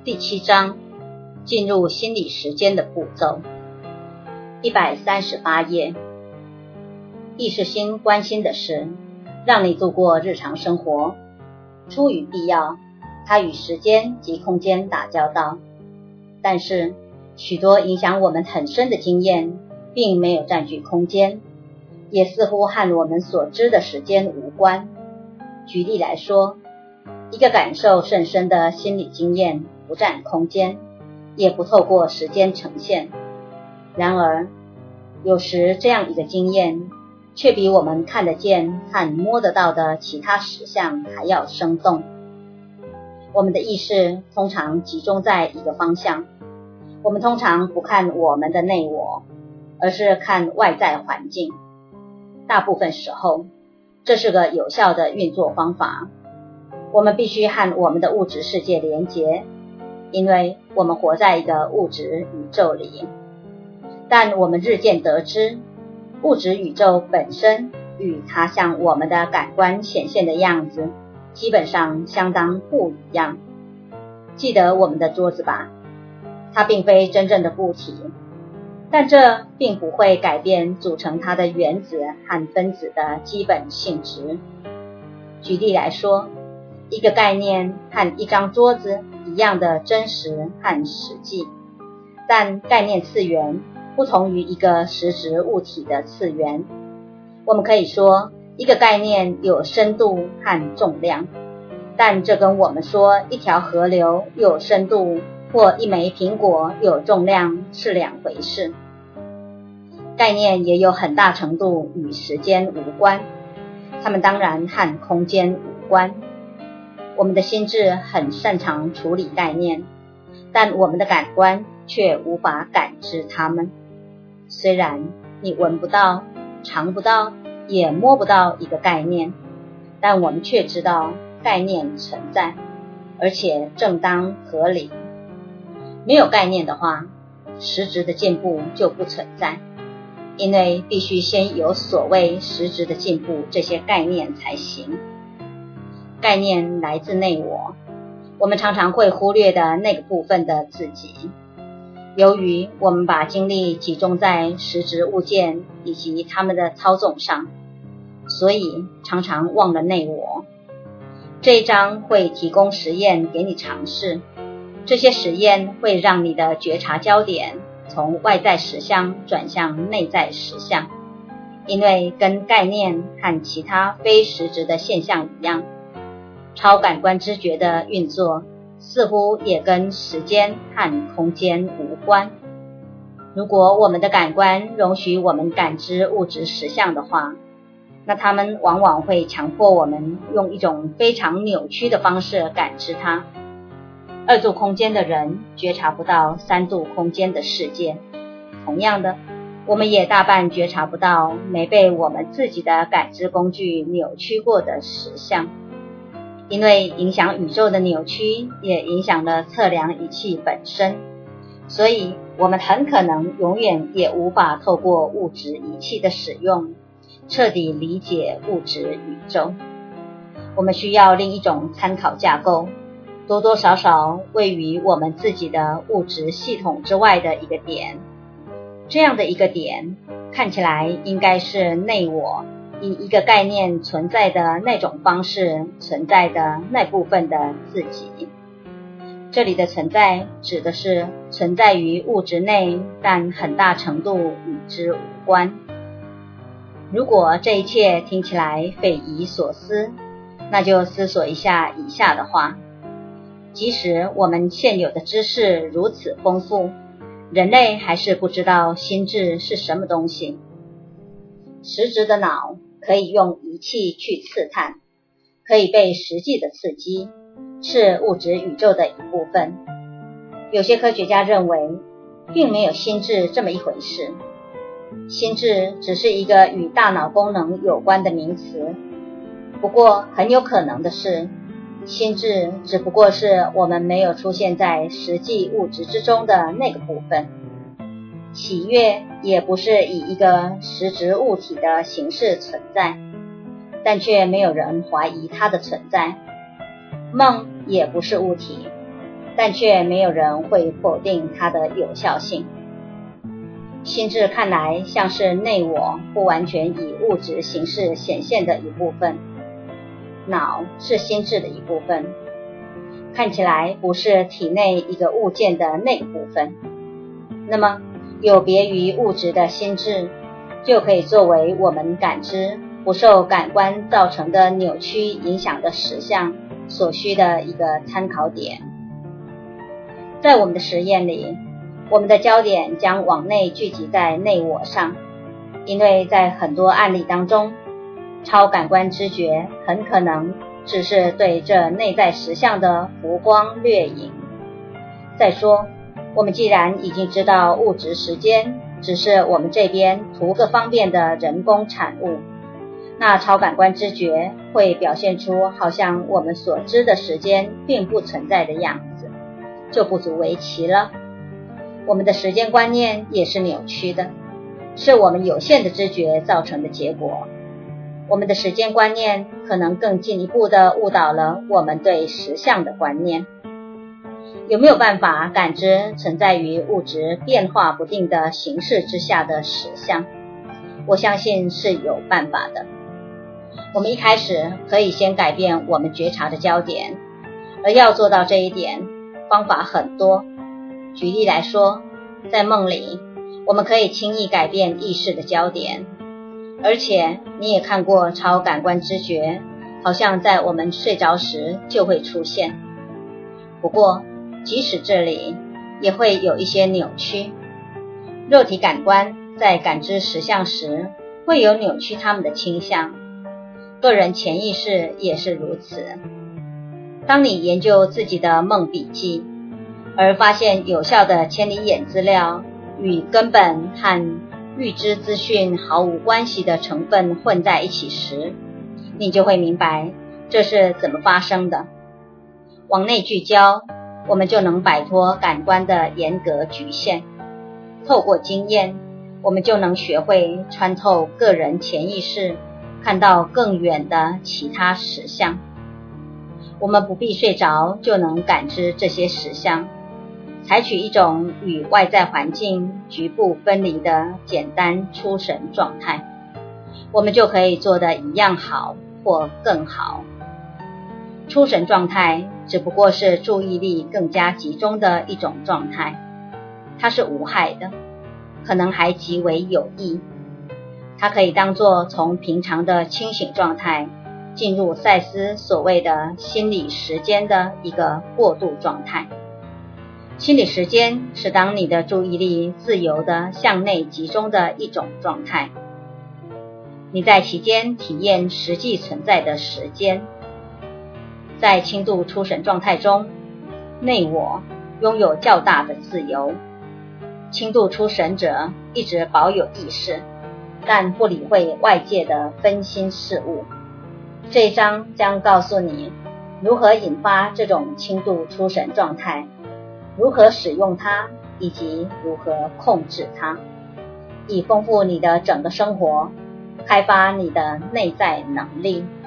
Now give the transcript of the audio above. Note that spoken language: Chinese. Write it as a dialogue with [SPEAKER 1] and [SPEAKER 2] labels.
[SPEAKER 1] 第7章，进入心理时间的步骤。138页。意识心关心的是让你度过日常生活，出于必要，它与时间及空间打交道，但是许多影响我们很深的经验并没有占据空间，也似乎和我们所知的时间无关。举例来说，一个感受甚深的心理经验不占空间，也不透过时间呈现。然而，有时这样一个经验却比我们看得见和摸得到的其他实相还要生动。我们的意识通常集中在一个方向，我们通常不看我们的内我，而是看外在环境。大部分时候，这是个有效的运作方法。我们必须和我们的物质世界连结，因为我们活在一个物质宇宙里。但我们日渐得知，物质宇宙本身与它向我们的感官显现的样子基本上相当不一样。记得我们的桌子吧，它并非真正的固体，但这并不会改变组成它的原子和分子的基本性质。举例来说，一个概念和一张桌子一样的真实和实际，但概念次元不同于一个实质物体的次元。我们可以说一个概念有深度和重量，但这跟我们说一条河流有深度或一枚苹果有重量是两回事。概念也有很大程度与时间无关，它们当然和空间无关。我们的心智很擅长处理概念，但我们的感官却无法感知它们。虽然你闻不到、尝不到，也摸不到一个概念，但我们却知道概念存在，而且正当合理。没有概念的话，实质的进步就不存在，因为必须先有所谓实质的进步这些概念才行。概念来自内我，我们常常会忽略的那个部分的自己。由于我们把精力集中在实质物件以及它们的操纵上，所以常常忘了内我。这一章会提供实验给你尝试，这些实验会让你的觉察焦点从外在实相转向内在实相，因为跟概念和其他非实质的现象一样，超感官知觉的运作似乎也跟时间和空间无关。如果我们的感官容许我们感知物质实相的话，那它们往往会强迫我们用一种非常扭曲的方式感知它。2度空间的人觉察不到3度空间的世界，同样的，我们也大半觉察不到没被我们自己的感知工具扭曲过的实相。因为影响宇宙的扭曲也影响了测量仪器本身，所以我们很可能永远也无法透过物质仪器的使用彻底理解物质宇宙。我们需要另一种参考架构，多多少少位于我们自己的物质系统之外的一个点。这样的一个点看起来应该是内我以一个概念存在的那种方式存在的那部分的自己。这里的存在指的是存在于物质内，但很大程度与之无关。如果这一切听起来匪夷所思，那就思索一下以下的话：即使我们现有的知识如此丰富，人类还是不知道心智是什么东西。实质的脑可以用仪器去刺探，可以被实际的刺激，是物质宇宙的一部分。有些科学家认为，并没有心智这么一回事。心智只是一个与大脑功能有关的名词。不过很有可能的是，心智只不过是我们没有出现在实际物质之中的那个部分。喜悦也不是以一个实质物体的形式存在，但却没有人怀疑它的存在。梦也不是物体， 但却没有人会否定它的有效性。心智看来像是内我不完全以物质形式显现的一部分，脑是心智的一部分，看起来不是体内一个物件的那个部分。那么有别于物质的心智，就可以作为我们感知不受感官造成的扭曲影响的实相所需的一个参考点。在我们的实验里，我们的焦点将往内聚集在内我上，因为在很多案例当中，超感官知觉很可能只是对这内在实相的浮光掠影。再说，我们既然已经知道物质时间只是我们这边图个方便的人工产物，那超感官知觉会表现出好像我们所知的时间并不存在的样子，就不足为奇了。我们的时间观念也是扭曲的，是我们有限的知觉造成的结果。我们的时间观念可能更进一步地误导了我们对实相的观念。有没有办法感知存在于物质变化不定的形式之下的实相？我相信是有办法的。我们一开始可以先改变我们觉察的焦点，而要做到这一点，方法很多。举例来说，在梦里，我们可以轻易改变意识的焦点，而且你也看过超感官知觉，好像在我们睡着时就会出现。不过，即使这里也会有一些扭曲。肉体感官在感知实相时，会有扭曲它们的倾向。个人潜意识也是如此。当你研究自己的梦笔记，而发现有效的千里眼资料与根本和预知资讯毫无关系的成分混在一起时，你就会明白这是怎么发生的。往内聚焦，我们就能摆脱感官的严格局限。透过经验，我们就能学会穿透个人潜意识，看到更远的其他实相。我们不必睡着就能感知这些实相，采取一种与外在环境局部分离的简单出神状态，我们就可以做得一样好或更好。出神状态只不过是注意力更加集中的一种状态，它是无害的，可能还极为有益。它可以当作从平常的清醒状态进入赛斯所谓的心理时间的一个过渡状态。心理时间是当你的注意力自由地向内集中的一种状态，你在其间体验实际存在的时间。在轻度出神状态中，内我拥有较大的自由。轻度出神者一直保有意识，但不理会外界的分心事物。这一章将告诉你如何引发这种轻度出神状态，如何使用它，以及如何控制它，以丰富你的整个生活，开发你的内在能力。